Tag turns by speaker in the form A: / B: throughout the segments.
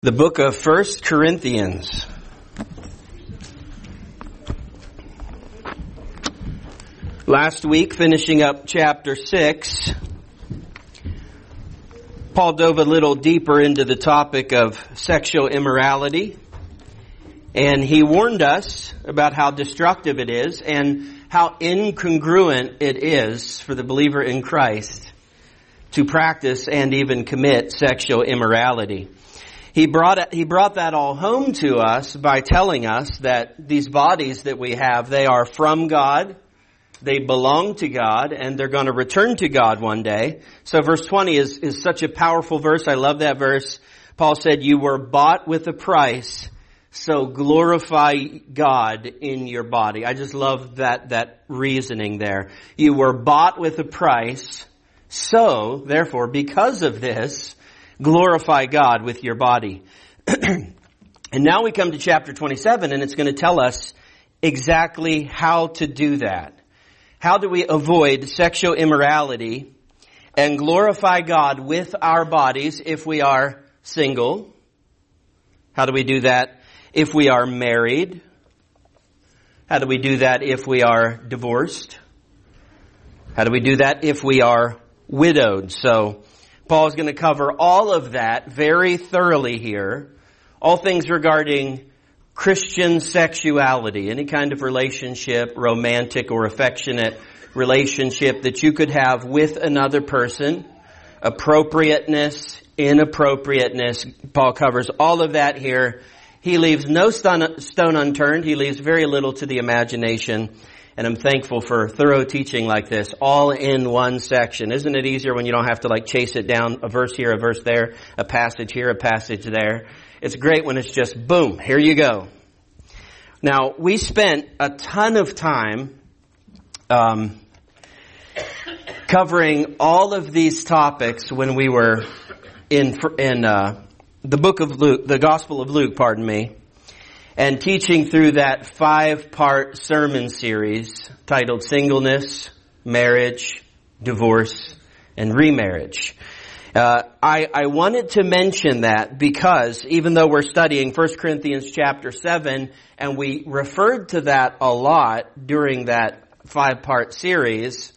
A: The book of 1 Corinthians. Last week, finishing up chapter 6, Paul dove a little deeper into the topic of sexual immorality, and he warned us about how destructive it is and how incongruent it is for the believer in Christ to practice and even commit sexual immorality. He brought that all home to us by telling us that these bodies that we have, they are from God, they belong to God, and they're going to return to God one day. So verse 20 is such a powerful verse. I love that verse. Paul said, "You were bought with a price, so glorify God in your body." I just love that reasoning there. You were bought with a price, so therefore, because of this, glorify God with your body. And now we come to chapter 27, and it's going to tell us exactly how to do that. How do we avoid sexual immorality and glorify God with our bodies if we are single? How do we do that if we are married? How do we do that if we are divorced? How do we do that if we are widowed? So Paul is going to cover all of that very thoroughly here. All things regarding Christian sexuality, any kind of relationship, romantic or affectionate relationship that you could have with another person, appropriateness, inappropriateness. Paul covers all of that here. He leaves no stone unturned. He leaves very little to the imagination. And I'm thankful for thorough teaching like this, all in one section. Isn't it easier when you don't have to chase it down, a verse here, a verse there, a passage here, a passage there? It's great when it's just, boom, here you go. Now, we spent a ton of time covering all of these topics when we were in the book of Luke, the Gospel of Luke, and teaching through that 5-part sermon series titled Singleness, Marriage, Divorce, and Remarriage. I wanted to mention that because even though we're studying 1 Corinthians chapter 7, and we referred to that a lot during that 5-part series,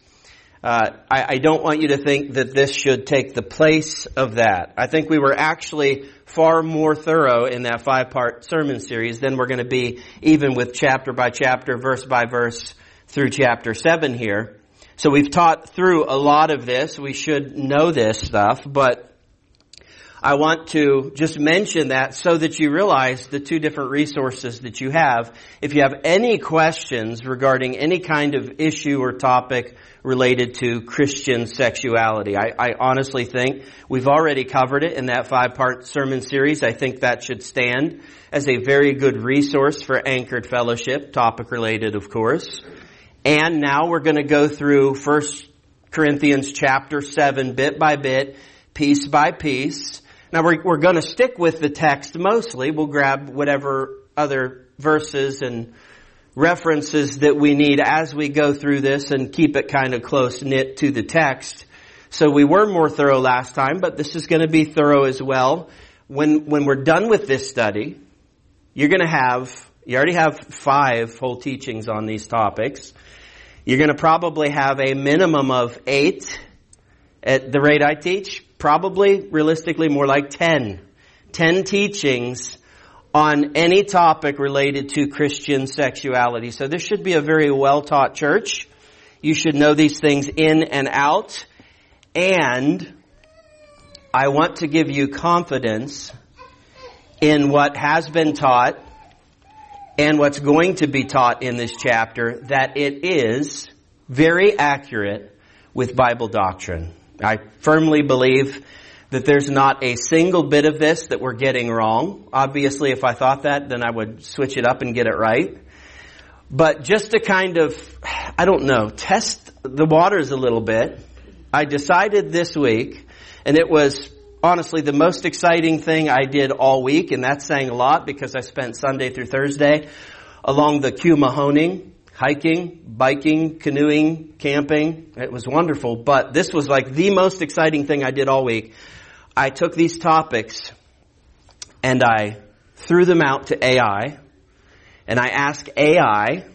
A: I don't want you to think that this should take the place of that. I think we were actually far more thorough in that 5-part sermon series than we're going to be even with chapter by chapter, verse by verse through chapter 7 here. So we've taught through a lot of this. We should know this stuff, but I want to just mention that so that you realize the two different resources that you have. If you have any questions regarding any kind of issue or topic related to Christian sexuality, I honestly think we've already covered it in that 5-part sermon series. I think that should stand as a very good resource for Anchored Fellowship, topic related, of course. And now we're going to go through 1 Corinthians chapter 7 bit by bit, piece by piece. Now we're going to stick with the text mostly. We'll grab whatever other verses and references that we need as we go through this and keep it kind of close knit to the text. So we were more thorough last time, but this is going to be thorough as well. When we're done with this study, you already have 5 whole teachings on these topics. You're going to probably have a minimum of 8 at the rate I teach. Probably, realistically, more like 10. 10 teachings on any topic related to Christian sexuality. So this should be a very well-taught church. You should know these things in and out. And I want to give you confidence in what has been taught and what's going to be taught in this chapter, that it is very accurate with Bible doctrine. I firmly believe that there's not a single bit of this that we're getting wrong. Obviously, if I thought that, then I would switch it up and get it right. But just to kind of, test the waters a little bit, I decided this week, and it was honestly the most exciting thing I did all week, and that's saying a lot because I spent Sunday through Thursday along the Kew-Mahoning, hiking, biking, canoeing, camping. It was wonderful, but this was like the most exciting thing I did all week. I took these topics and I threw them out to AI, and I asked AI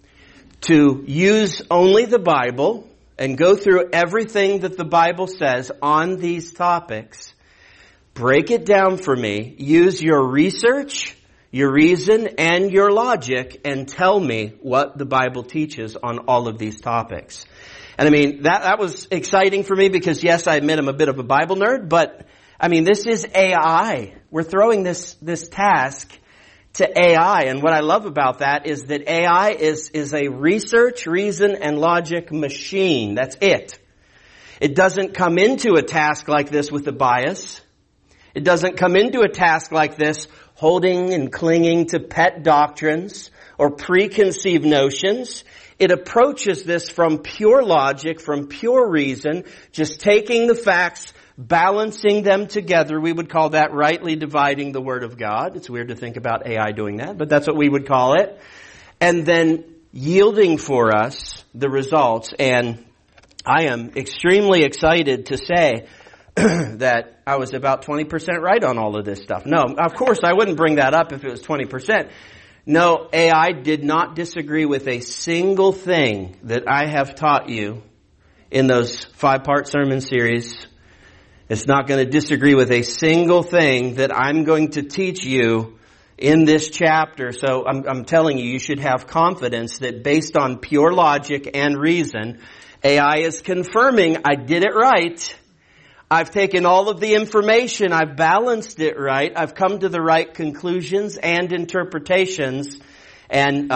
A: to use only the Bible and go through everything that the Bible says on these topics, break it down for me, use your research, your reason, and your logic, and tell me what the Bible teaches on all of these topics. And I mean, that was exciting for me because, yes, I admit I'm a bit of a Bible nerd, but I mean, this is AI. We're throwing this task to AI. And what I love about that is that AI is a research, reason, and logic machine. That's it. It doesn't come into a task like this with a bias. It doesn't come into a task like this holding and clinging to pet doctrines or preconceived notions. It approaches this from pure logic, from pure reason, just taking the facts, balancing them together. We would call that rightly dividing the Word of God. It's weird to think about AI doing that, but that's what we would call it. And then yielding for us the results. And I am extremely excited to say that I was about 20% right on all of this stuff. No, of course I wouldn't bring that up if it was 20%. No, AI did not disagree with a single thing that I have taught you in those 5-part sermon series. It's not going to disagree with a single thing that I'm going to teach you in this chapter. So I'm telling you, you should have confidence that based on pure logic and reason, AI is confirming I did it right. I've taken all of the information, I've balanced it right, I've come to the right conclusions and interpretations, and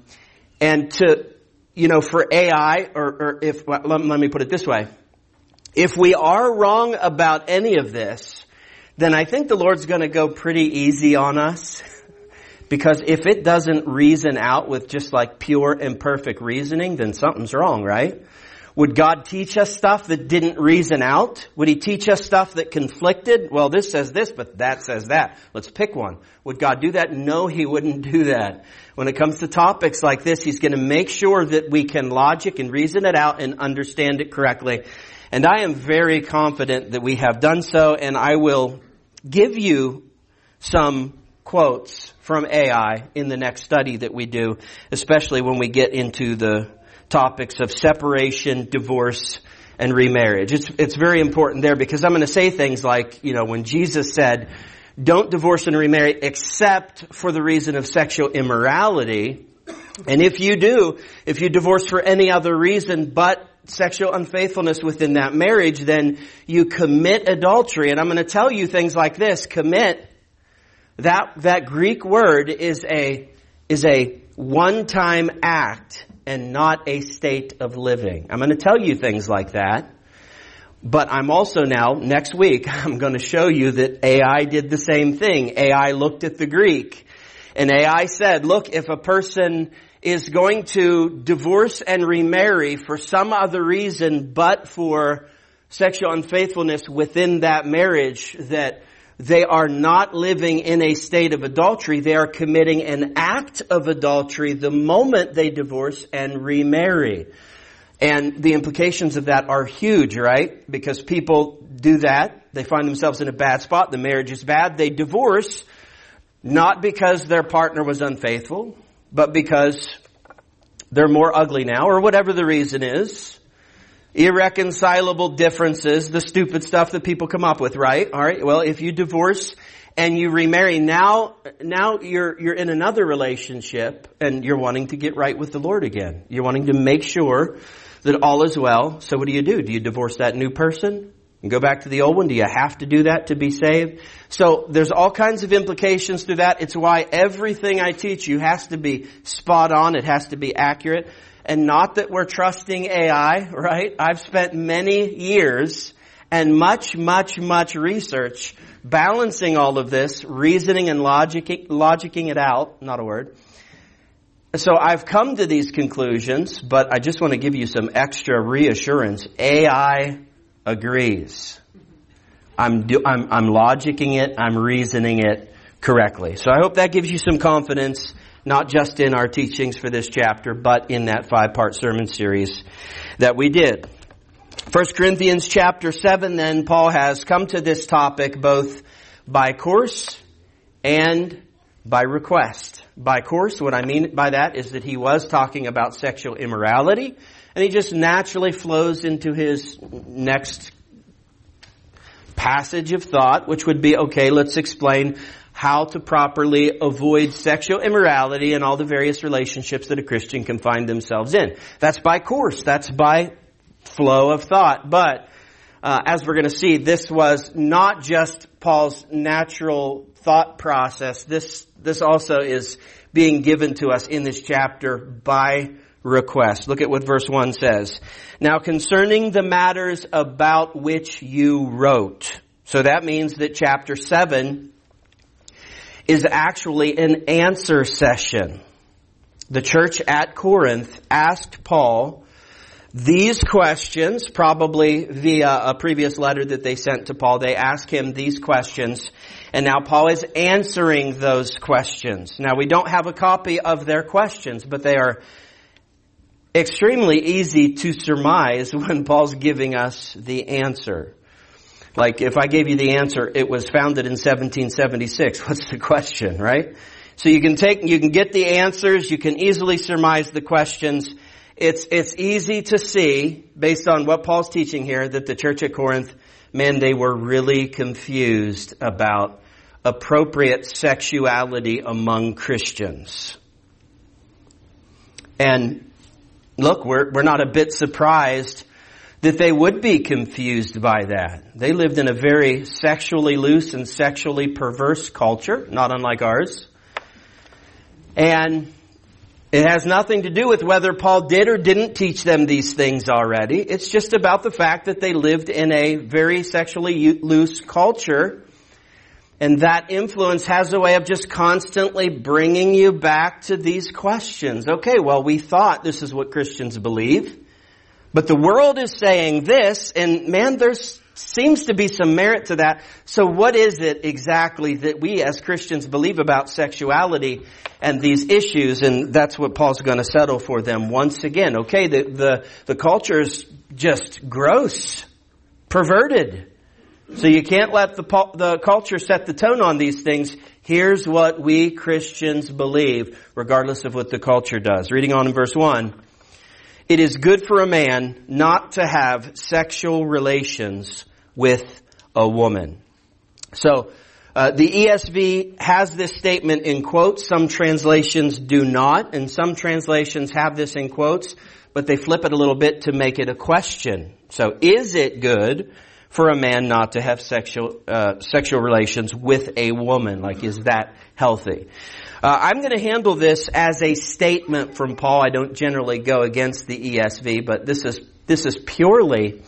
A: to, for AI, let me put it this way. If we are wrong about any of this, then I think the Lord's going to go pretty easy on us. Because if it doesn't reason out with just like pure and perfect reasoning, then something's wrong, right? Would God teach us stuff that didn't reason out? Would He teach us stuff that conflicted? Well, this says this, but that says that. Let's pick one. Would God do that? No, He wouldn't do that. When it comes to topics like this, He's going to make sure that we can logic and reason it out and understand it correctly. And I am very confident that we have done so, and I will give you some quotes from AI in the next study that we do, especially when we get into the topics of separation, divorce, and remarriage. It's very important there because I'm going to say things like, when Jesus said, don't divorce and remarry except for the reason of sexual immorality. And if you divorce for any other reason but sexual unfaithfulness within that marriage, then you commit adultery. And I'm going to tell you things like this. Commit, that Greek word is a one-time act and not a state of living. I'm going to tell you things like that. But I'm also now, next week, I'm going to show you that AI did the same thing. AI looked at the Greek. And AI said, look, if a person is going to divorce and remarry for some other reason but for sexual unfaithfulness within that marriage, that they are not living in a state of adultery. They are committing an act of adultery the moment they divorce and remarry. And the implications of that are huge, right? Because people do that. They find themselves in a bad spot. The marriage is bad. They divorce, not because their partner was unfaithful, but because they're more ugly now, or whatever the reason is. Irreconcilable differences, the stupid stuff that people come up with, right? All right. Well, if you divorce and you remarry, now you're in another relationship and you're wanting to get right with the Lord again. You're wanting to make sure that all is well. So what do? Do you divorce that new person and go back to the old one? Do you have to do that to be saved? So there's all kinds of implications to that. It's why everything I teach you has to be spot on. It has to be accurate. And not that we're trusting AI, right? I've spent many years and much research balancing all of this, reasoning and logicking it out, not a word. So I've come to these conclusions, but I just want to give you some extra reassurance. AI agrees. I'm logicking it, I'm reasoning it correctly. So I hope that gives you some confidence, not just in our teachings for this chapter, but in that 5-part sermon series that we did. 1 Corinthians chapter 7, then, Paul has come to this topic both by course and by request. By course, what I mean by that is that he was talking about sexual immorality, and he just naturally flows into his next passage of thought, which would be, okay, let's explain how to properly avoid sexual immorality and all the various relationships that a Christian can find themselves in. That's by course. That's by flow of thought. But as we're going to see, this was not just Paul's natural thought process. This also is being given to us in this chapter by request. Look at what verse 1 says. Now concerning the matters about which you wrote. So that means that chapter 7 is actually an answer session. The church at Corinth asked Paul these questions, probably via a previous letter that they sent to Paul. They asked him these questions, and now Paul is answering those questions. Now we don't have a copy of their questions, but they are extremely easy to surmise when Paul's giving us the answer. Like if I gave you the answer, it was founded in 1776. What's the question, right? So you can get the answers, you can easily surmise the questions. It's easy to see, based on what Paul's teaching here, that the church at Corinth, man, they were really confused about appropriate sexuality among Christians. And look, we're not a bit surprised that they would be confused by that. They lived in a very sexually loose and sexually perverse culture, not unlike ours. And it has nothing to do with whether Paul did or didn't teach them these things already. It's just about the fact that they lived in a very sexually loose culture. And that influence has a way of just constantly bringing you back to these questions. Okay, well, we thought this is what Christians believe, but the world is saying this, and man, there seems to be some merit to that. So what is it exactly that we as Christians believe about sexuality and these issues? And that's what Paul's going to settle for them once again. Okay, the culture's just gross, perverted. So you can't let the culture set the tone on these things. Here's what we Christians believe, regardless of what the culture does. Reading on in verse 1. It is good for a man not to have sexual relations with a woman. So the ESV has this statement in quotes. Some translations do not, and some translations have this in quotes, but they flip it a little bit to make it a question. So is it good for a man not to have sexual relations with a woman? Like, is that healthy? I'm going to handle this as a statement from Paul. I don't generally go against the ESV, but this is purely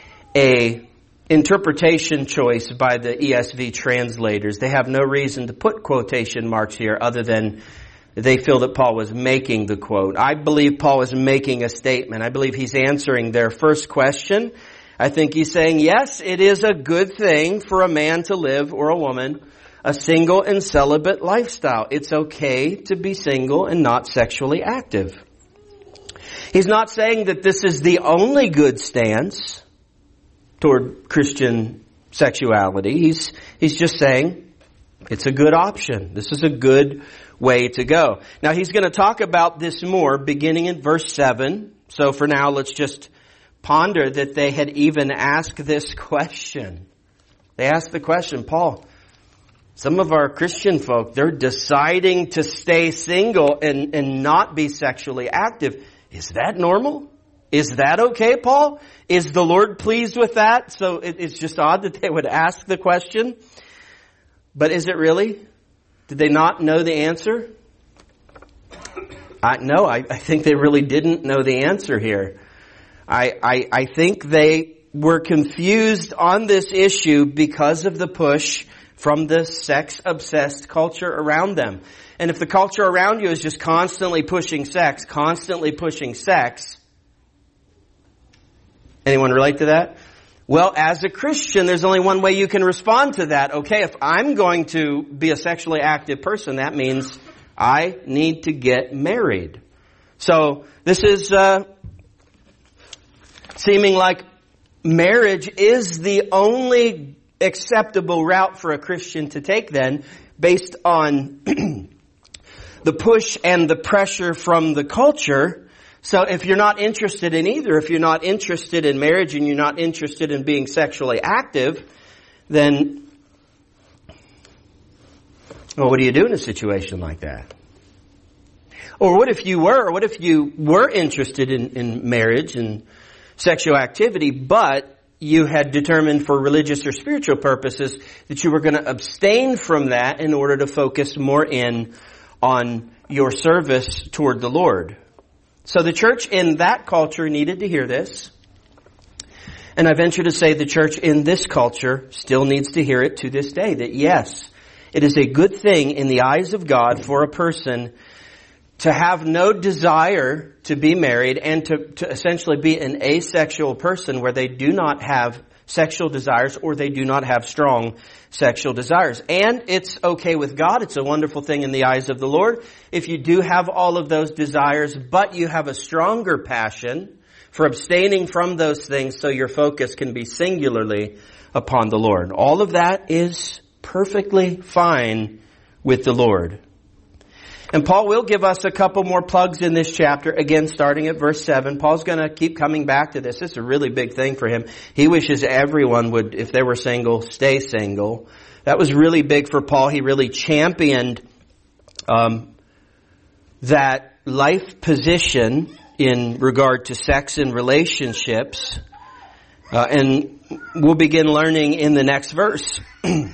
A: a interpretation choice by the ESV translators. They have no reason to put quotation marks here other than they feel that Paul was making the quote. I believe Paul is making a statement. I believe he's answering their first question. I think he's saying, yes, it is a good thing for a man to live, or a woman, a single and celibate lifestyle. It's okay to be single and not sexually active. He's not saying that this is the only good stance toward Christian sexuality. He's just saying it's a good option. This is a good way to go. Now he's going to talk about this more beginning in verse 7. So for now, let's just ponder that they had even asked this question. They asked the question, Paul, some of our Christian folk, they're deciding to stay single and not be sexually active. Is that normal? Is that okay, Paul? Is the Lord pleased with that? So it's just odd that they would ask the question. But is it really? Did they not know the answer? No, I think they really didn't know the answer here. I think they were confused on this issue because of the push from the sex-obsessed culture around them. And if the culture around you is just constantly pushing sex, anyone relate to that? Well, as a Christian, there's only one way you can respond to that. Okay, if I'm going to be a sexually active person, that means I need to get married. So this is seeming like marriage is the only acceptable route for a Christian to take then. based on the push and the pressure from the culture. So if you're not interested in either, if you're not interested in marriage and you're not interested in being sexually active, then, well, what do you do in a situation like that? Or what if you were interested in marriage and sexual activity, but you had determined for religious or spiritual purposes that you were going to abstain from that in order to focus more in on your service toward the Lord. So the church in that culture needed to hear this. And I venture to say the church in this culture still needs to hear it to this day, that yes, it is a good thing in the eyes of God for a person to have no desire to be married and to essentially be an asexual person where they do not have sexual desires or they do not have strong sexual desires. And it's okay with God. It's a wonderful thing in the eyes of the Lord if you do have all of those desires, but you have a stronger passion for abstaining from those things so your focus can be singularly upon the Lord. All of that is perfectly fine with the Lord. And Paul will give us a couple more plugs in this chapter, again starting at verse 7. Paul's going to keep coming back to this. This is a really big thing for him. He wishes everyone would, if they were single, stay single. That was really big for Paul. He really championed that life position in regard to sex and relationships. And we'll begin learning in the next verse, in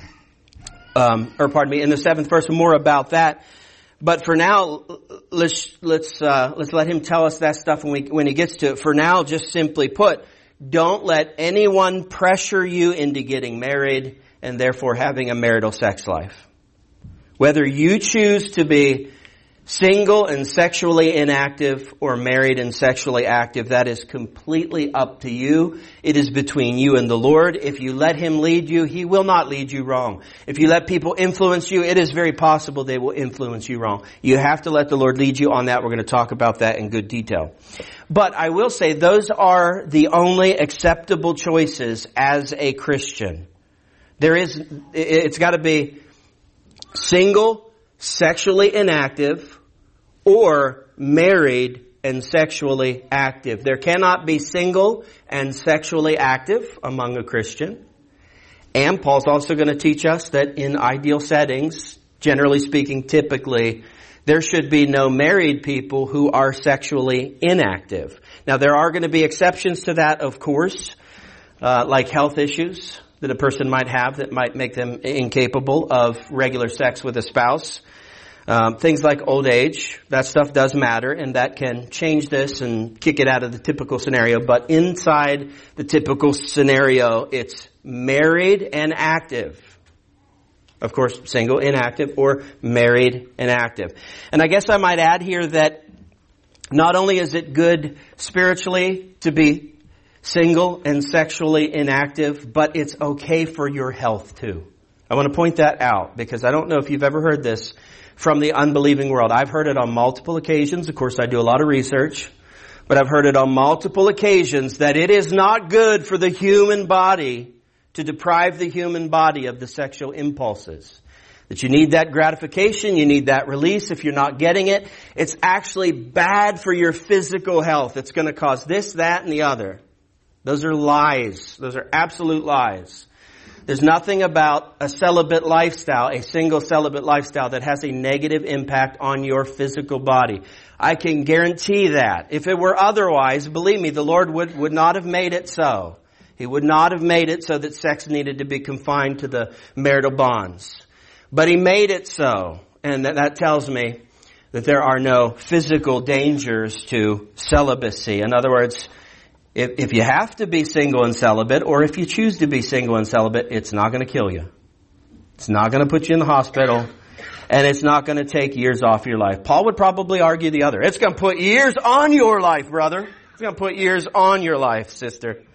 A: the 7th verse, more about that. But for now, let's let him tell us that stuff when he gets to it. For now, just simply put, don't let anyone pressure you into getting married and therefore having a marital sex life. Whether you choose to be single and sexually inactive or married and sexually active, that is completely up to you. It is between you and the Lord. If you let Him lead you, He will not lead you wrong. If you let people influence you, it is very possible they will influence you wrong. You have to let the Lord lead you on that. We're going to talk about that in good detail. But I will say those are the only acceptable choices as a Christian. It's got to be single, sexually inactive, or married and sexually active. There cannot be single and sexually active among a Christian. And Paul's also going to teach us that in ideal settings, generally speaking, typically, there should be no married people who are sexually inactive. Now, there are going to be exceptions to that, of course, like health issues that a person might have that might make them incapable of regular sex with a spouse. Things like old age, that stuff does matter, and that can change this and kick it out of the typical scenario. But inside the typical scenario, it's married and active. Of course, single, inactive, or married and active. And I guess I might add here that not only is it good spiritually to be single and sexually inactive, but it's okay for your health too. I want to point that out because I don't know if you've ever heard this from the unbelieving world. I've heard it on multiple occasions. Of course, I do a lot of research, but I've heard it on multiple occasions that it is not good for the human body to deprive the human body of the sexual impulses. That you need that gratification, you need that release. If you're not getting it, it's actually bad for your physical health. It's going to cause this, that, and the other. Those are lies. Those are absolute lies. There's nothing about a celibate lifestyle, a single celibate lifestyle, that has a negative impact on your physical body. I can guarantee that. If it were otherwise, believe me, the Lord would not have made it so. He would not have made it so that sex needed to be confined to the marital bonds. But He made it so. And that tells me that there are no physical dangers to celibacy. In other words, if you have to be single and celibate, or if you choose to be single and celibate, it's not going to kill you. It's not going to put you in the hospital, and it's not going to take years off your life. Paul would probably argue the other. It's going to put years on your life, brother. It's going to put years on your life, sister.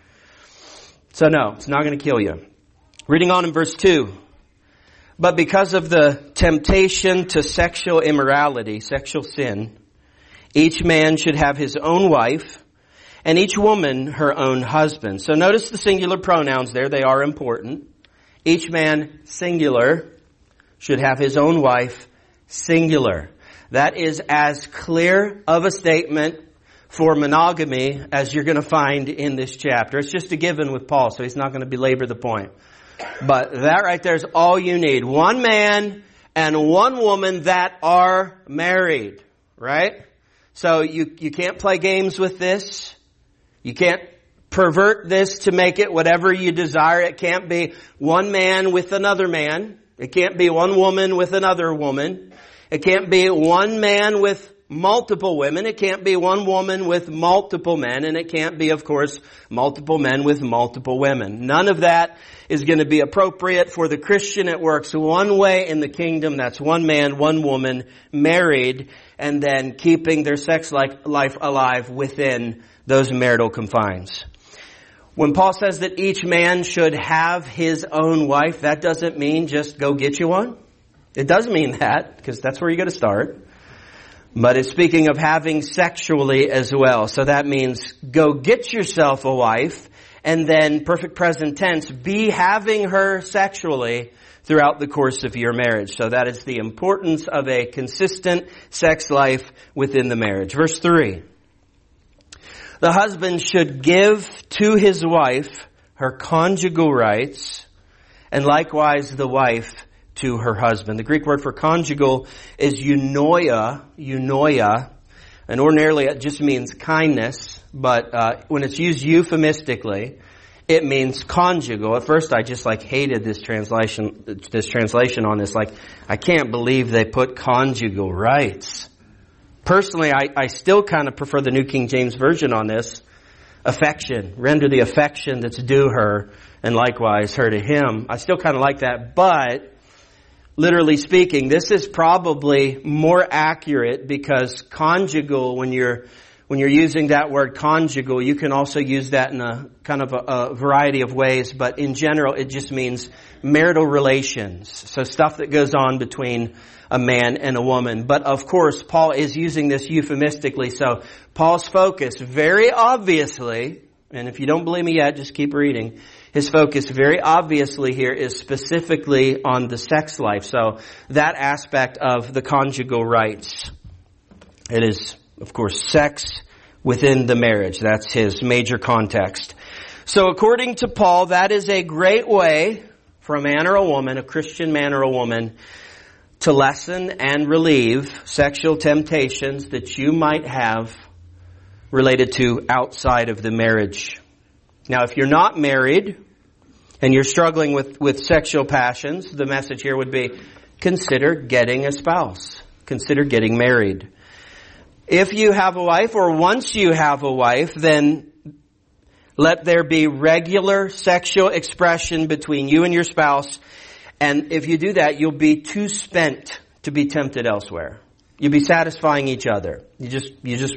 A: So no, it's not going to kill you. Reading on in verse 2. But because of the temptation to sexual immorality, sexual sin, each man should have his own wife, and each woman her own husband. So notice the singular pronouns there. They are important. Each man, singular. should have his own wife, singular. That is as clear of a statement for monogamy as you're going to find in this chapter. It's just a given with Paul, so he's not going to belabor the point. But that right there is all you need. One man and one woman that are married, right? So you can't play games with this. You can't pervert this to make it whatever you desire. It can't be one man with another man. It can't be one woman with another woman. It can't be one man with multiple women. It can't be one woman with multiple men. And it can't be, of course, multiple men with multiple women. None of that is going to be appropriate for the Christian. It works one way in the kingdom. That's one man, one woman, married, and then keeping their sex life alive within those marital confines. When Paul says that each man should have his own wife, that doesn't mean just go get you one. It does mean that, because that's where you got to start. But it's speaking of having sexually as well. So that means go get yourself a wife, and then, perfect present tense, be having her sexually throughout the course of your marriage. So that is the importance of a consistent sex life within the marriage. Verse 3. The husband should give to his wife her conjugal rights, and likewise the wife to her husband. The Greek word for conjugal is eunoia, and ordinarily it just means kindness, but when it's used euphemistically, it means conjugal. At first I just hated this translation on this. I can't believe they put conjugal rights. Personally, I still kind of prefer the New King James Version on this. Affection. Render the affection that's due her, and likewise her to him. I still kind of like that, but literally speaking, this is probably more accurate, because conjugal, when you're using that word conjugal, you can also use that in a kind of a variety of ways, but in general it just means marital relations. So stuff that goes on between a man and a woman. But of course, Paul is using this euphemistically, so Paul's focus very obviously, and if you don't believe me yet, just keep reading, his focus very obviously here is specifically on the sex life. So that aspect of the conjugal rights. It is, of course, sex within the marriage. That's his major context. So according to Paul, that is a great way for a man or a woman, a Christian man or a woman, to lessen and relieve sexual temptations that you might have related to outside of the marriage. Now, if you're not married and you're struggling with sexual passions, the message here would be, consider getting a spouse. Consider getting married. If you have a wife, or once you have a wife, then let there be regular sexual expression between you and your spouse. And if you do that, you'll be too spent to be tempted elsewhere. You'll be satisfying each other. If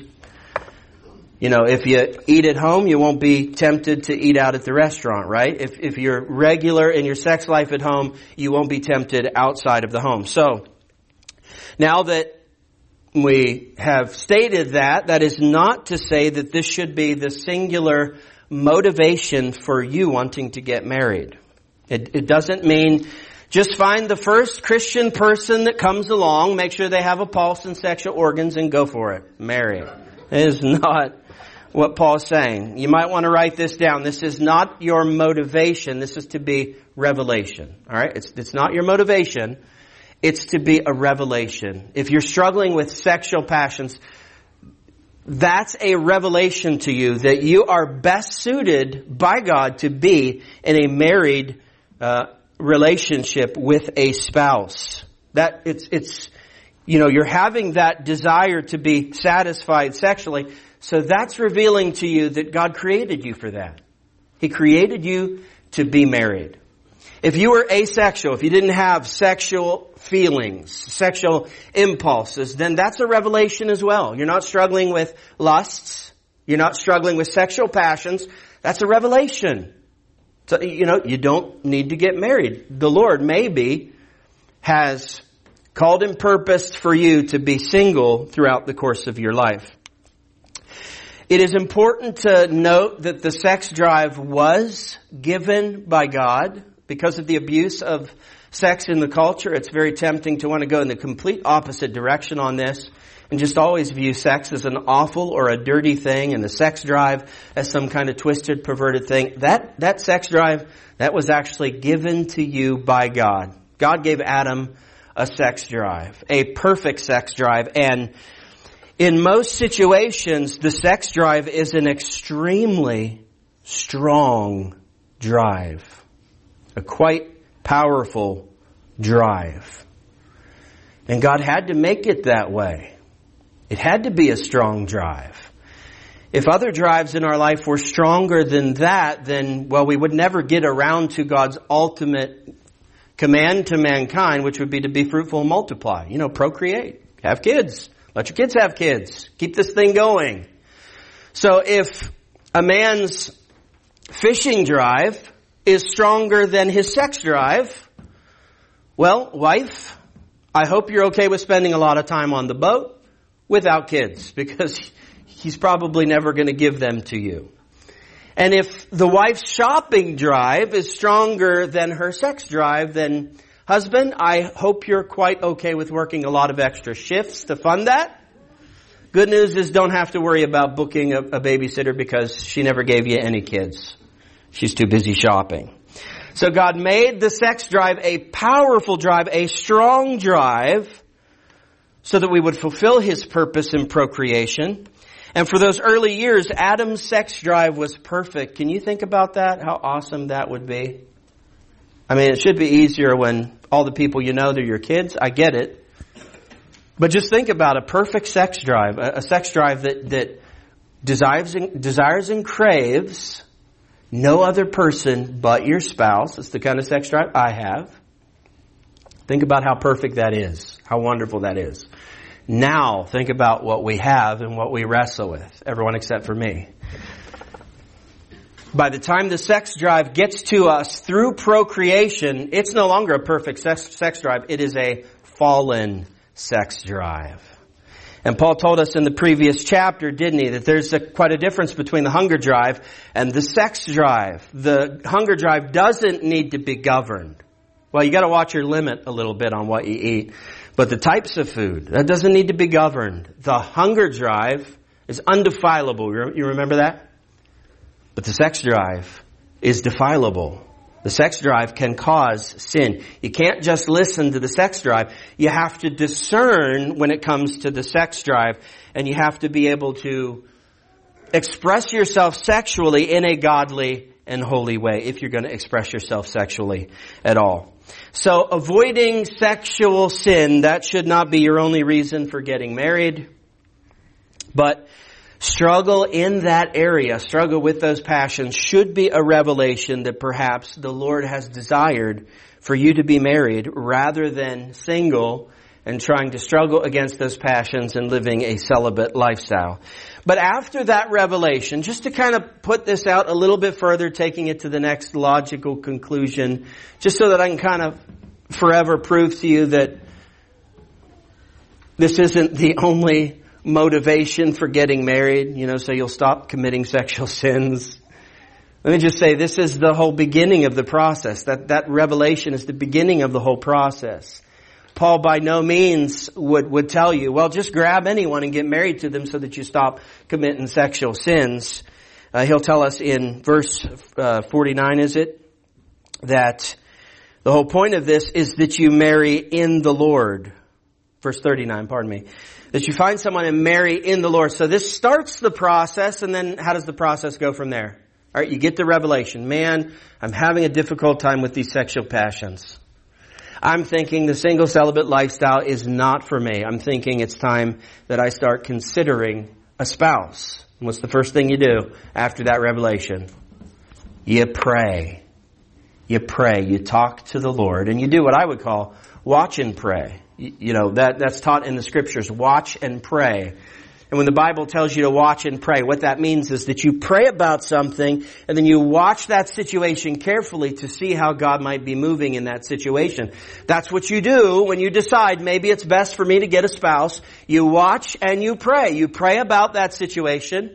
A: you eat at home, you won't be tempted to eat out at the restaurant, right? If you're regular in your sex life at home, you won't be tempted outside of the home. So, now that we have stated that is not to say that this should be the singular motivation for you wanting to get married. It doesn't mean just find the first Christian person that comes along, make sure they have a pulse and sexual organs, and go for it. Marry. It is not what Paul's saying. You might want to write this down. This is not your motivation. This is to be revelation. All right? It's not your motivation. It's to be a revelation. If you're struggling with sexual passions, that's a revelation to you that you are best suited by God to be in a married relationship with a spouse. That you're having that desire to be satisfied sexually. So that's revealing to you that God created you for that. He created you to be married. If you were asexual, if you didn't have sexual feelings, sexual impulses, then that's a revelation as well. You're not struggling with lusts. You're not struggling with sexual passions. That's a revelation. So, you don't need to get married. The Lord maybe has called and purposed for you to be single throughout the course of your life. It is important to note that the sex drive was given by God because of the abuse of sex in the culture, it's very tempting to want to go in the complete opposite direction on this and just always view sex as an awful or a dirty thing and the sex drive as some kind of twisted, perverted thing. That sex drive, that was actually given to you by God. God gave Adam a sex drive, a perfect sex drive, and in most situations, the sex drive is an extremely strong drive, a quite powerful drive. And God had to make it that way. It had to be a strong drive. If other drives in our life were stronger than that, then, well, we would never get around to God's ultimate command to mankind, which would be to be fruitful and multiply. Procreate, have kids. Let your kids have kids. Keep this thing going. So if a man's fishing drive is stronger than his sex drive, well, wife, I hope you're okay with spending a lot of time on the boat without kids, because he's probably never going to give them to you. And if the wife's shopping drive is stronger than her sex drive, then husband, I hope you're quite okay with working a lot of extra shifts to fund that. Good news is don't have to worry about booking a babysitter because she never gave you any kids. She's too busy shopping. So God made the sex drive a powerful drive, a strong drive, so that we would fulfill His purpose in procreation. And for those early years, Adam's sex drive was perfect. Can you think about that? How awesome that would be? I mean, it should be easier when all the people you know, they're your kids. I get it. But just think about a perfect sex drive, a sex drive that desires and craves no other person but your spouse. It's the kind of sex drive I have. Think about how perfect that is, how wonderful that is. Now, think about what we have and what we wrestle with, everyone except for me. By the time the sex drive gets to us through procreation, it's no longer a perfect sex drive. It is a fallen sex drive. And Paul told us in the previous chapter, didn't he, that there's quite a difference between the hunger drive and the sex drive. The hunger drive doesn't need to be governed. Well, you got to watch your limit a little bit on what you eat. But the types of food, that doesn't need to be governed. The hunger drive is undefilable. You remember that? But the sex drive is defilable. The sex drive can cause sin. You can't just listen to the sex drive. You have to discern when it comes to the sex drive. And you have to be able to express yourself sexually in a godly and holy way, if you're going to express yourself sexually at all. So avoiding sexual sin, that should not be your only reason for getting married. But struggle in that area, struggle with those passions, should be a revelation that perhaps the Lord has desired for you to be married rather than single and trying to struggle against those passions and living a celibate lifestyle. But after that revelation, just to kind of put this out a little bit further, taking it to the next logical conclusion, just so that I can kind of forever prove to you that this isn't the only motivation for getting married, so you'll stop committing sexual sins. Let me just say, this is the whole beginning of the process. That revelation is the beginning of the whole process. Paul by no means would tell you, well, just grab anyone and get married to them so that you stop committing sexual sins. He'll tell us in verse 49, is it? That the whole point of this is that you marry in the Lord. Verse 39, pardon me. That you find someone and marry in the Lord. So this starts the process, and then how does the process go from there? All right, you get the revelation. Man, I'm having a difficult time with these sexual passions. I'm thinking the single celibate lifestyle is not for me. I'm thinking it's time that I start considering a spouse. And what's the first thing you do after that revelation? You pray. You pray. You talk to the Lord. And you do what I would call watch and pray. That's taught in the Scriptures. Watch and pray. And when the Bible tells you to watch and pray, what that means is that you pray about something and then you watch that situation carefully to see how God might be moving in that situation. That's what you do when you decide maybe it's best for me to get a spouse. You watch and you pray. You pray about that situation.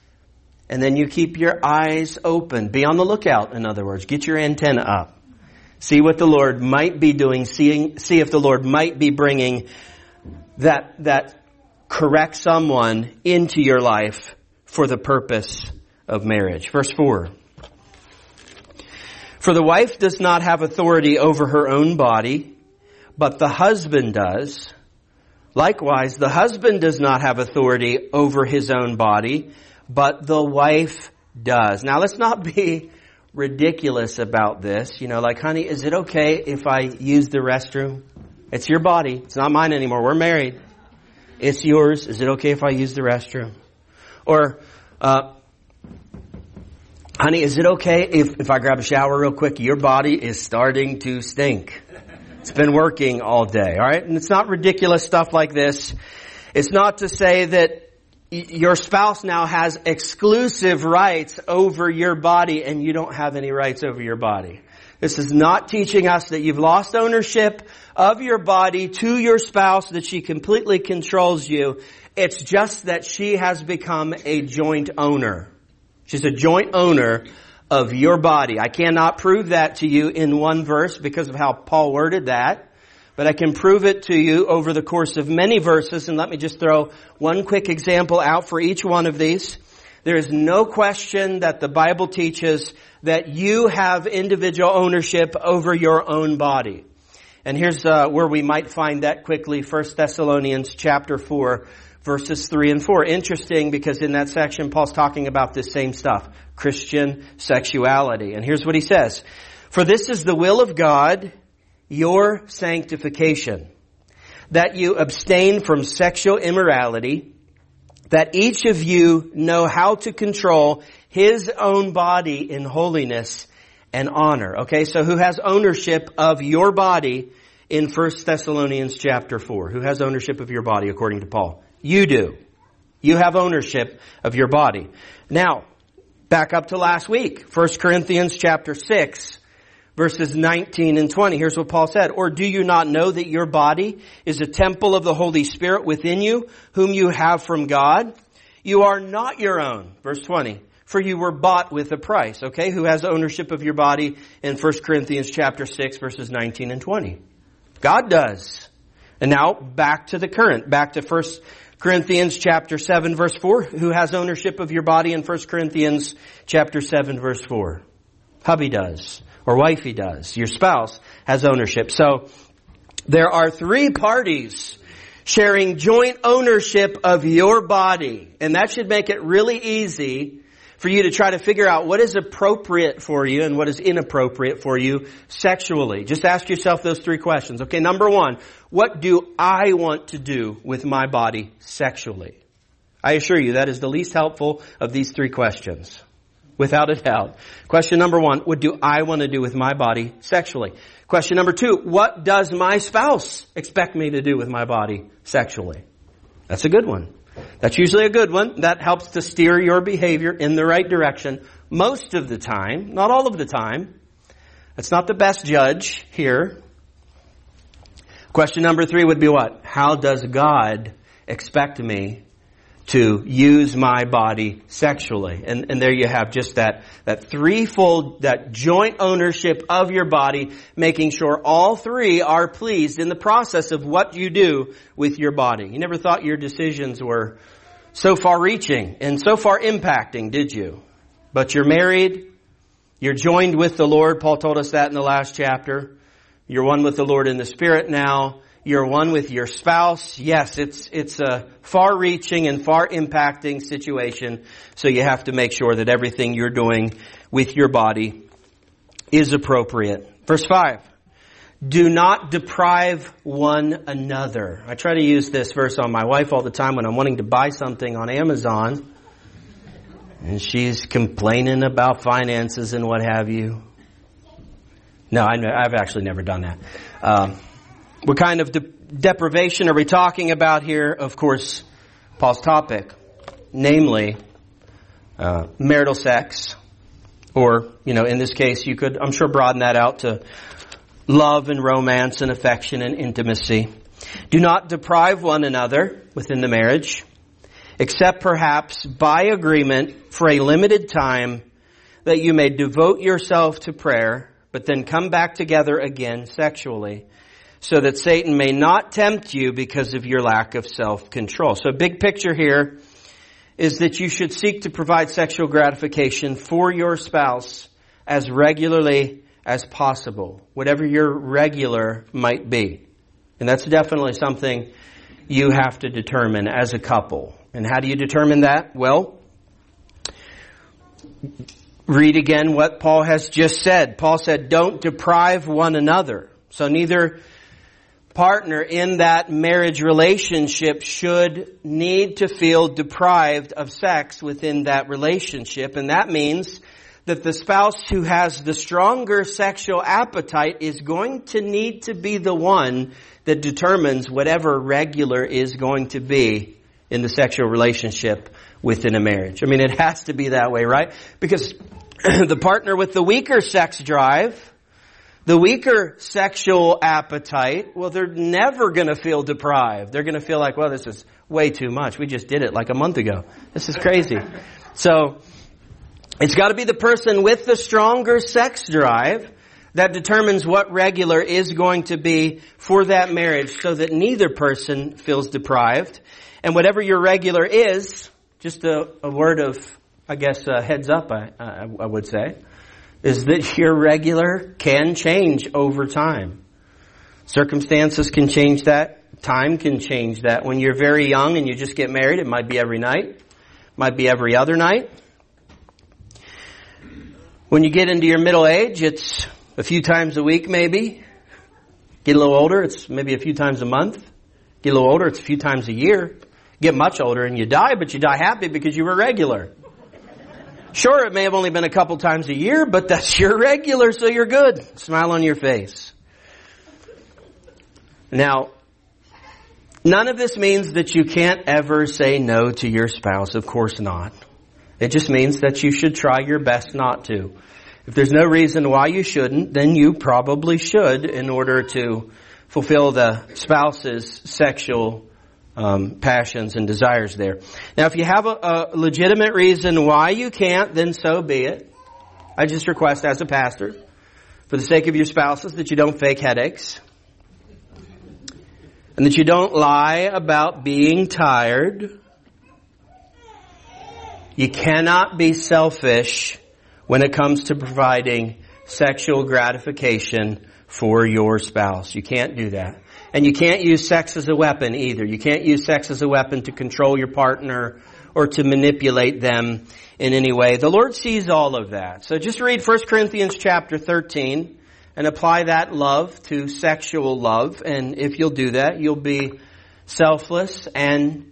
A: And then you keep your eyes open. Be on the lookout, in other words. Get your antenna up. See what the Lord might be doing. See if the Lord might be bringing that correct someone into your life for the purpose of marriage. Verse 4. For the wife does not have authority over her own body, but the husband does. Likewise, the husband does not have authority over his own body, but the wife does. Now, let's not be ridiculous about this. Like, honey, is it okay if I use the restroom? It's your body. It's not mine anymore. We're married. It's yours. Is it okay if I use the restroom? Or, honey, is it okay if I grab a shower real quick? Your body is starting to stink. It's been working all day, all right? And it's not ridiculous stuff like this. It's not to say that your spouse now has exclusive rights over your body and you don't have any rights over your body. This is not teaching us that you've lost ownership of your body to your spouse, that she completely controls you. It's just that she has become a joint owner. She's a joint owner of your body. I cannot prove that to you in one verse because of how Paul worded that, but I can prove it to you over the course of many verses. And let me just throw one quick example out for each one of these. There is no question that the Bible teaches that you have individual ownership over your own body. And here's where we might find that quickly. 1 Thessalonians chapter 4, verses 3 and 4. Interesting, because in that section, Paul's talking about this same stuff. Christian sexuality. And here's what he says. For this is the will of God, your sanctification, that you abstain from sexual immorality, that each of you know how to control his own body in holiness and honor. Okay, so who has ownership of your body in 1 Thessalonians chapter 4? Who has ownership of your body according to Paul? You do. You have ownership of your body. Now, back up to last week, 1 Corinthians chapter 6, verses 19 and 20. Here's what Paul said. Or do you not know that your body is a temple of the Holy Spirit within you, whom you have from God? You are not your own. Verse 20. For you were bought with a price. Okay, who has ownership of your body in 1 Corinthians chapter 6, verses 19 and 20? God does. And now back to the current, back to 1 Corinthians chapter 7 verse 4. Who has ownership of your body in 1 Corinthians chapter 7 verse 4? Hubby does. Or wifey does. Your spouse has ownership. So there are three parties sharing joint ownership of your body. And that should make it really easy for you to try to figure out what is appropriate for you and what is inappropriate for you sexually. Just ask yourself those three questions. Okay, number one, what do I want to do with my body sexually? I assure you that is the least helpful of these three questions, without a doubt. Question number one, what do I want to do with my body sexually? Question number two, what does my spouse expect me to do with my body sexually? That's a good one. That's usually a good one. That helps to steer your behavior in the right direction most of the time, not all of the time. That's not the best judge here. Question number three would be what? How does God expect me to use my body sexually? And there you have just that threefold, that joint ownership of your body, making sure all three are pleased in the process of what you do with your body. You never thought your decisions were so far-reaching and so far impacting, did you? But you're married. You're joined with the Lord. Paul told us that in the last chapter. You're one with the Lord in the Spirit now. You're one with your spouse. Yes, it's a far-reaching and far-impacting situation. So you have to make sure that everything you're doing with your body is appropriate. Verse 5. Do not deprive one another. I try to use this verse on my wife all the time when I'm wanting to buy something on Amazon. And she's complaining about finances and what have you. No, I've actually never done that. What kind of deprivation are we talking about here? Of course, Paul's topic, namely marital sex, or, in this case, you could, I'm sure, broaden that out to love and romance and affection and intimacy. Do not deprive one another within the marriage, except perhaps by agreement for a limited time, that you may devote yourself to prayer, but then come back together again sexually, so that Satan may not tempt you because of your lack of self-control. So big picture here is that you should seek to provide sexual gratification for your spouse as regularly as possible, whatever your regular might be. And that's definitely something you have to determine as a couple. And how do you determine that? Well, read again what Paul has just said. Paul said, don't deprive one another. So neither partner in that marriage relationship should need to feel deprived of sex within that relationship. And that means that the spouse who has the stronger sexual appetite is going to need to be the one that determines whatever regular is going to be in the sexual relationship within a marriage. I mean, it has to be that way, right? Because the partner with the weaker sex drive, the weaker sexual appetite, well, they're never going to feel deprived. They're going to feel like, well, this is way too much. We just did it like a month ago. This is crazy. So it's got to be the person with the stronger sex drive that determines what regular is going to be for that marriage, so that neither person feels deprived. And whatever your regular is, just a word of, I guess, heads up, I would say, is that your regular can change over time. Circumstances can change that. Time can change that. When you're very young and you just get married, it might be every night. Might be every other night. When you get into your middle age, it's a few times a week maybe. Get a little older, it's maybe a few times a month. Get a little older, it's a few times a year. Get much older and you die, but you die happy because you were regular. Sure, it may have only been a couple times a year, but that's your regular, so you're good. Smile on your face. Now, none of this means that you can't ever say no to your spouse. Of course not. It just means that you should try your best not to. If there's no reason why you shouldn't, then you probably should in order to fulfill the spouse's sexual passions and desires there. Now, if you have a legitimate reason why you can't, then so be it. I just request as a pastor, for the sake of your spouses, that you don't fake headaches. And that you don't lie about being tired. You cannot be selfish when it comes to providing sexual gratification for your spouse. You can't do that. And you can't use sex as a weapon either. You can't use sex as a weapon to control your partner or to manipulate them in any way. The Lord sees all of that. So just read 1 Corinthians chapter 13 and apply that love to sexual love. And if you'll do that, you'll be selfless and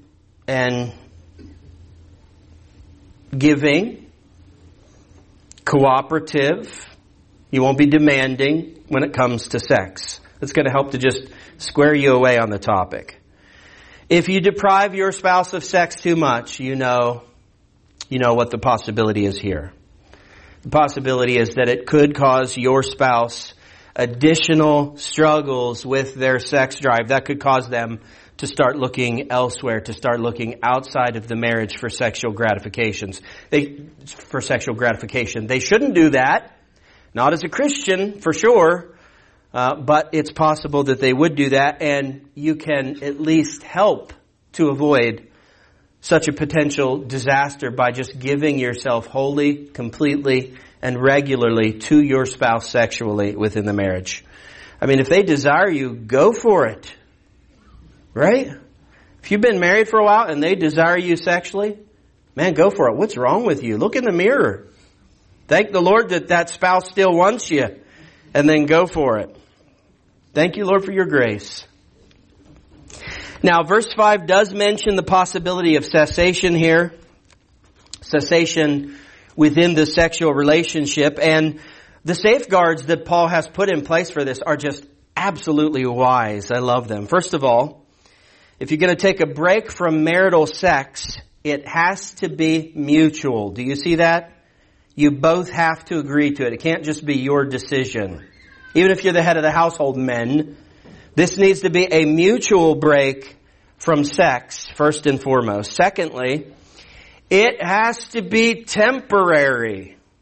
A: giving, cooperative. You won't be demanding when it comes to sex. It's going to help to just square you away on the topic. If you deprive your spouse of sex too much, you know what the possibility is here. The possibility is that it could cause your spouse additional struggles with their sex drive. That could cause them to start looking elsewhere, to start looking outside of the marriage for sexual gratifications. They shouldn't do that. Not as a Christian, for sure. But it's possible that they would do that, and you can at least help to avoid such a potential disaster by just giving yourself wholly, completely, and regularly to your spouse sexually within the marriage. I mean, if they desire you, go for it. Right? If you've been married for a while and they desire you sexually, man, go for it. What's wrong with you? Look in the mirror. Thank the Lord that spouse still wants you, and then go for it. Thank you, Lord, for your grace. Now, verse 5 does mention the possibility of cessation here. Cessation within the sexual relationship. And the safeguards that Paul has put in place for this are just absolutely wise. I love them. First of all, if you're going to take a break from marital sex, it has to be mutual. Do you see that? You both have to agree to it. It can't just be your decision. Even if you're the head of the household, men, this needs to be a mutual break from sex, first and foremost. Secondly, it has to be temporary.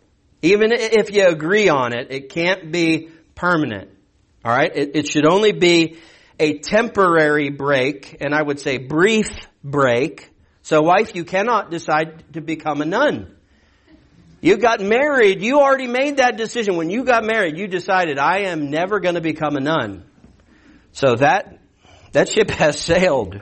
A: Even if you agree on it, it can't be permanent. All right? It should only be a temporary break, and I would say brief break. So wife, you cannot decide to become a nun. You got married, you already made that decision. When you got married, you decided, I am never going to become a nun. So that ship has sailed.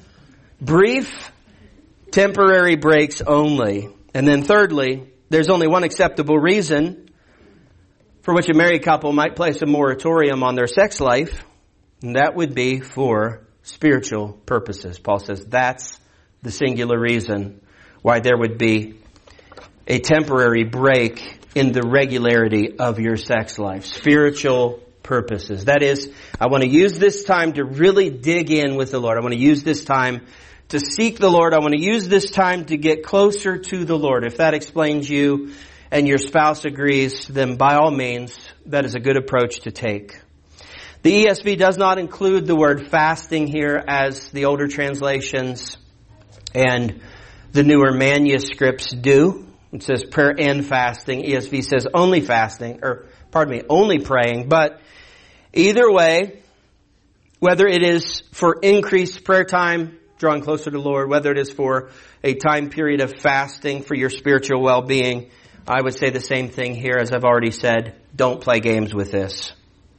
A: Brief, temporary breaks only. And then thirdly, there's only one acceptable reason for which a married couple might place a moratorium on their sex life, and that would be for spiritual purposes. Paul says that's the singular reason why there would be a temporary break in the regularity of your sex life. Spiritual purposes. That is, I want to use this time to really dig in with the Lord. I want to use this time to seek the Lord. I want to use this time to get closer to the Lord. If that explains you and your spouse agrees, then by all means, that is a good approach to take. The ESV does not include the word fasting here as the older translations and the newer manuscripts do. It says prayer and fasting. ESV says only fasting, only praying. But either way, whether it is for increased prayer time, drawing closer to the Lord, whether it is for a time period of fasting for your spiritual well-being, I would say the same thing here as I've already said. Don't play games with this.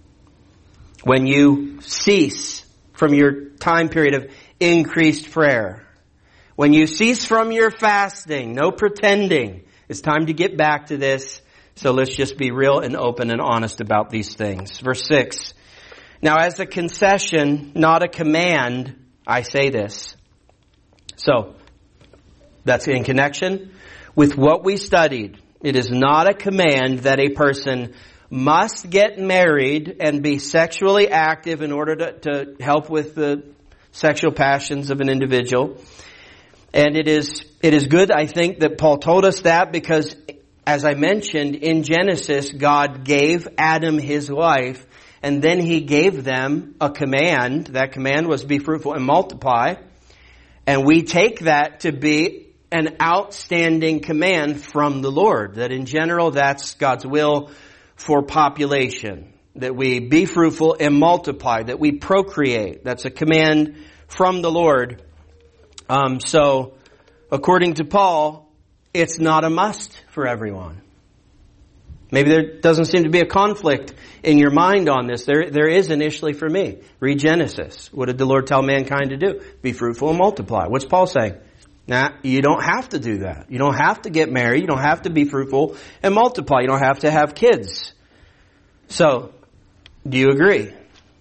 A: When you cease from your time period of increased prayer, when you cease from your fasting, no pretending, it's time to get back to this. So let's just be real and open and honest about these things. Verse 6. Now as a concession, not a command, I say this. So, that's in connection with what we studied. It is not a command that a person must get married and be sexually active in order to help with the sexual passions of an individual. And it is good, I think, that Paul told us that because, as I mentioned, in Genesis, God gave Adam his wife, and then he gave them a command. That command was be fruitful and multiply. And we take that to be an outstanding command from the Lord. That in general, that's God's will for population. That we be fruitful and multiply. That we procreate. That's a command from the Lord. So, according to Paul, it's not a must for everyone. Maybe there doesn't seem to be a conflict in your mind on this. There is initially for me. Read Genesis. What did the Lord tell mankind to do? Be fruitful and multiply. What's Paul saying? Nah, you don't have to do that. You don't have to get married. You don't have to be fruitful and multiply. You don't have to have kids. So, do you agree?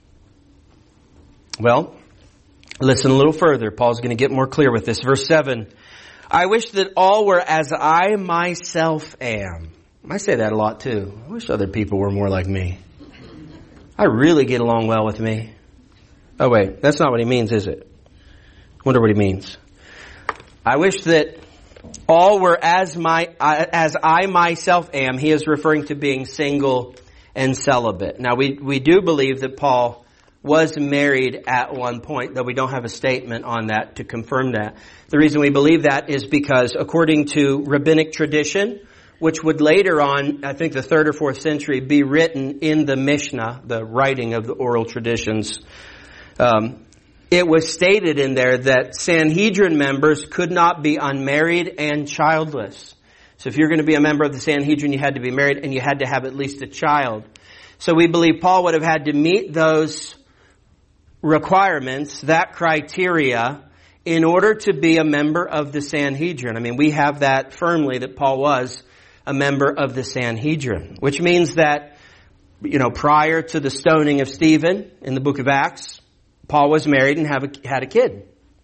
A: Well, listen a little further. Paul's going to get more clear with this. Verse 7. I wish that all were as I myself am. I say that a lot too. I wish other people were more like me. I really get along well with me. Oh wait, that's not what he means, is it? Wonder what he means. I wish that all were as I myself am. He is referring to being single and celibate. Now we do believe that Paul was married at one point, though we don't have a statement on that to confirm that. The reason we believe that is because according to rabbinic tradition, which would later on, I think the 3rd or 4th century, be written in the Mishnah, the writing of the oral traditions. It was stated in there that Sanhedrin members could not be unmarried and childless. So if you're going to be a member of the Sanhedrin, you had to be married and you had to have at least a child. So we believe Paul would have had to meet those requirements, that criteria, in order to be a member of the Sanhedrin. I mean, we have that firmly that Paul was a member of the Sanhedrin, which means that, prior to the stoning of Stephen in the book of Acts, Paul was married and had a kid.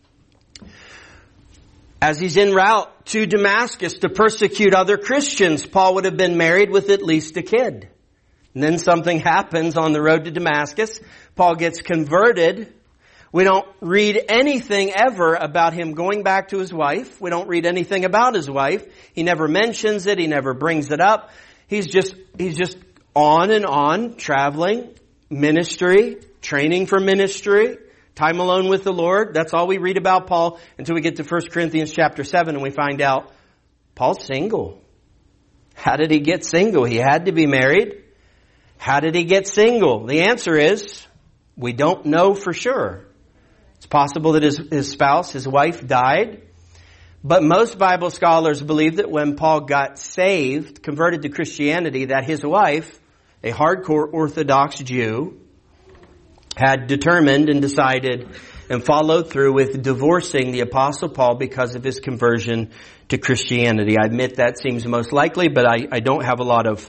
A: As he's en route to Damascus to persecute other Christians, Paul would have been married with at least a kid. And then something happens on the road to Damascus. Paul gets converted. We don't read anything ever about him going back to his wife. We don't read anything about his wife. He never mentions it. He never brings it up. He's just on and on, traveling, ministry, training for ministry, time alone with the Lord. That's all we read about Paul until we get to 1 Corinthians chapter 7 and we find out Paul's single. How did he get single? He had to be married. How did he get single? The answer is, we don't know for sure. It's possible that his spouse, his wife, died. But most Bible scholars believe that when Paul got saved, converted to Christianity, that his wife, a hardcore Orthodox Jew, had determined and decided and followed through with divorcing the Apostle Paul because of his conversion to Christianity. I admit that seems most likely, but I don't have a lot of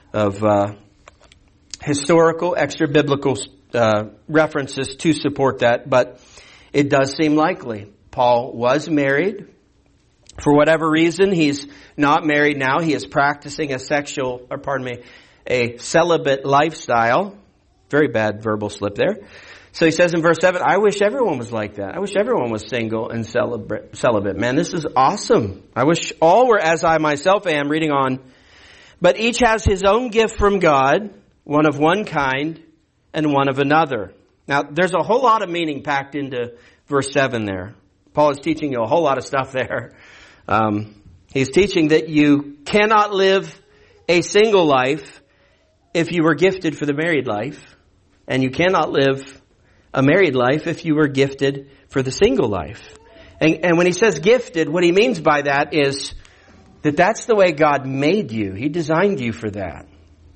A: historical, extra-biblical references to support that, but it does seem likely. Paul was married. For whatever reason, he's not married now. He is practicing a celibate lifestyle. Very bad verbal slip there. So he says in verse 7, I wish everyone was like that. I wish everyone was single and celibate. Man, this is awesome. I wish all were as I myself am. Reading on. But each has his own gift from God, one of one kind and one of another. Now, there's a whole lot of meaning packed into verse 7 there. Paul is teaching you a whole lot of stuff there. He's teaching that you cannot live a single life if you were gifted for the married life. And you cannot live a married life if you were gifted for the single life. And when he says gifted, what he means by that is that that's the way God made you. He designed you for that.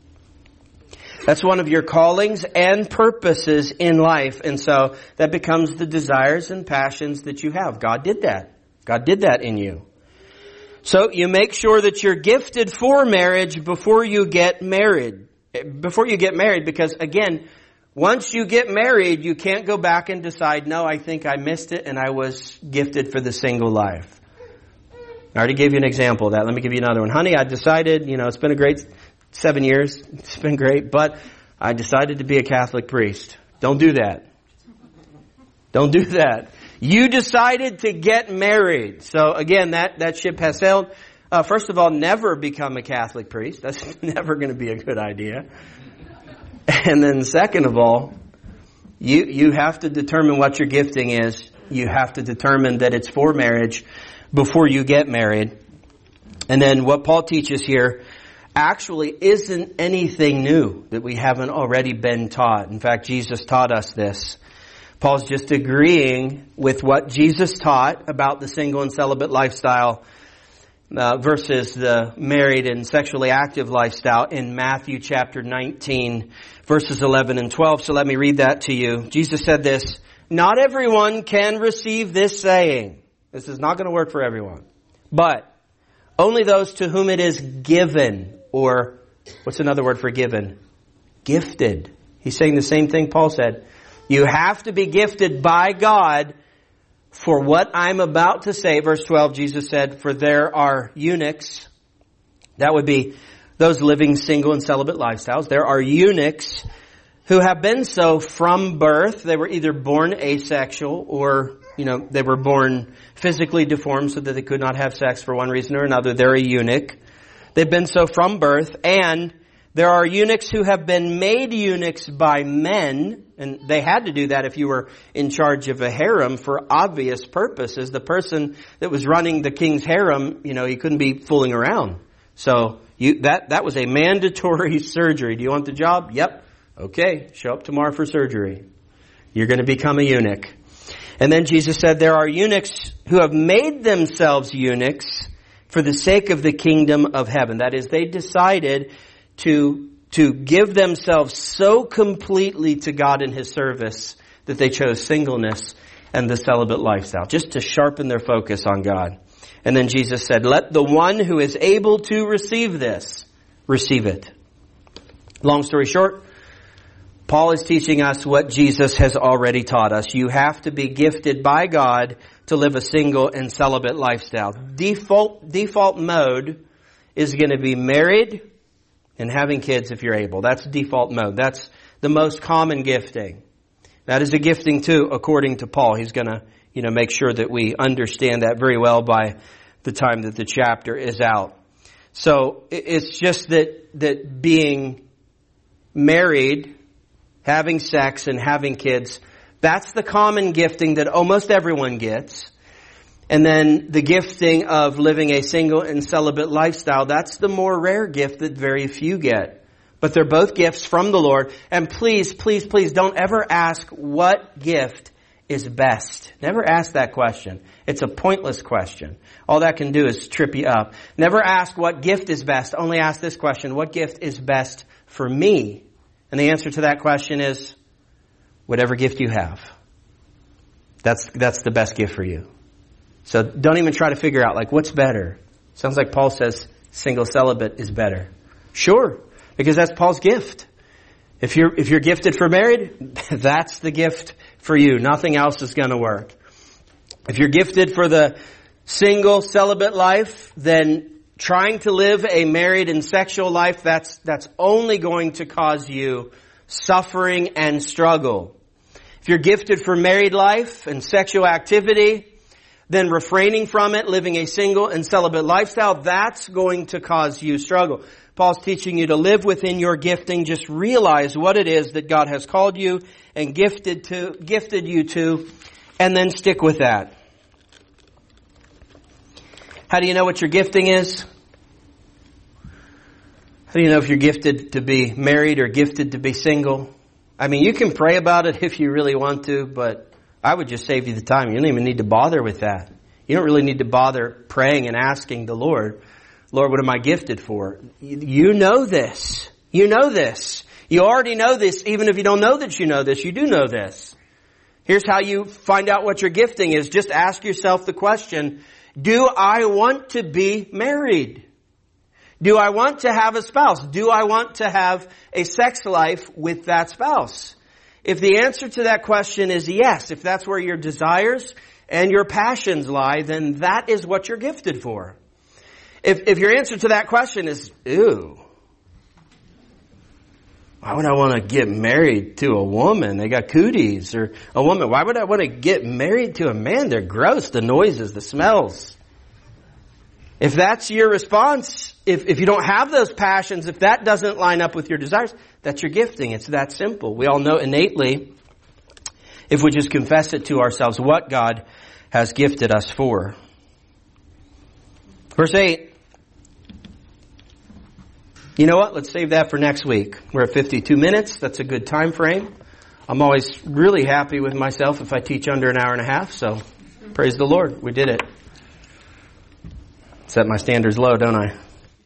A: That's one of your callings and purposes in life. And so that becomes the desires and passions that you have. God did that. God did that in you. So you make sure that you're gifted for marriage before you get married. Because again, once you get married, you can't go back and decide, no, I think I missed it and I was gifted for the single life. I already gave you an example of that. Let me give you another one. Honey, I decided, it's been a great 7 years. It's been great, but I decided to be a Catholic priest. Don't do that. Don't do that. You decided to get married. So again, that ship has sailed. First of all, never become a Catholic priest. That's never going to be a good idea. And then second of all, you have to determine what your gifting is. You have to determine that it's for marriage before you get married. And then what Paul teaches here actually isn't anything new that we haven't already been taught. In fact, Jesus taught us this. Paul's just agreeing with what Jesus taught about the single and celibate lifestyle versus the married and sexually active lifestyle in Matthew chapter 19, verses 11 and 12. So let me read that to you. Jesus said this, not everyone can receive this saying. This is not going to work for everyone. But only those to whom it is given, or what's another word for given? Gifted. He's saying the same thing Paul said. You have to be gifted by God for what I'm about to say. Verse 12, Jesus said, for there are eunuchs. That would be those living single and celibate lifestyles. There are eunuchs who have been so from birth. They were either born asexual or, they were born physically deformed so that they could not have sex for one reason or another. They're a eunuch. They've been so from birth. And there are eunuchs who have been made eunuchs by men, and they had to do that if you were in charge of a harem for obvious purposes. The person that was running the king's harem, he couldn't be fooling around. So that was a mandatory surgery. Do you want the job? Yep. Okay, show up tomorrow for surgery. You're going to become a eunuch. And then Jesus said there are eunuchs who have made themselves eunuchs for the sake of the kingdom of heaven. That is, they decided to give themselves so completely to God in His service that they chose singleness and the celibate lifestyle, just to sharpen their focus on God. And then Jesus said, let the one who is able to receive this, receive it. Long story short, Paul is teaching us what Jesus has already taught us. You have to be gifted by God to live a single and celibate lifestyle. Default mode is going to be married and having kids if you're able. That's default mode. That's the most common gifting. That is a gifting too, according to Paul. He's going to, make sure that we understand that very well by the time that the chapter is out. So it's just that being married, having sex, and having kids, that's the common gifting that almost everyone gets. And then the gifting of living a single and celibate lifestyle, that's the more rare gift that very few get. But they're both gifts from the Lord. And please, please, please don't ever ask what gift is best. Never ask that question. It's a pointless question. All that can do is trip you up. Never ask what gift is best. Only ask this question: what gift is best for me? And the answer to that question is whatever gift you have. That's the best gift for you. So don't even try to figure out, like, what's better. Sounds like Paul says single celibate is better. Sure, because that's Paul's gift. If you're gifted for married, that's the gift for you. Nothing else is going to work. If you're gifted for the single celibate life, then trying to live a married and sexual life, that's only going to cause you suffering and struggle. If you're gifted for married life and sexual activity, then refraining from it, living a single and celibate lifestyle, that's going to cause you struggle. Paul's teaching you to live within your gifting. Just realize what it is that God has called you and gifted you to, and then stick with that. How do you know what your gifting is? How do you know if you're gifted to be married or gifted to be single? I mean, you can pray about it if you really want to, but I would just save you the time. You don't even need to bother with that. You don't really need to bother praying and asking the Lord, Lord, what am I gifted for? You know this. You know this. You already know this. Even if you don't know that you know this, you do know this. Here's how you find out what your gifting is. Just ask yourself the question, do I want to be married? Do I want to have a spouse? Do I want to have a sex life with that spouse? If the answer to that question is yes, if that's where your desires and your passions lie, then that is what you're gifted for. If your answer to that question is, ew, why would I want to get married to a woman? They got cooties. Or a woman, why would I want to get married to a man? They're gross, the noises, the smells. If that's your response, if you don't have those passions, if that doesn't line up with your desires, that's your gifting. It's that simple. We all know innately, if we just confess it to ourselves, what God has gifted us for. Verse 8. You know what? Let's save that for next week. We're at 52 minutes. That's a good time frame. I'm always really happy with myself if I teach under an hour and a half. So praise the Lord. We did it. Set my standards low, don't I?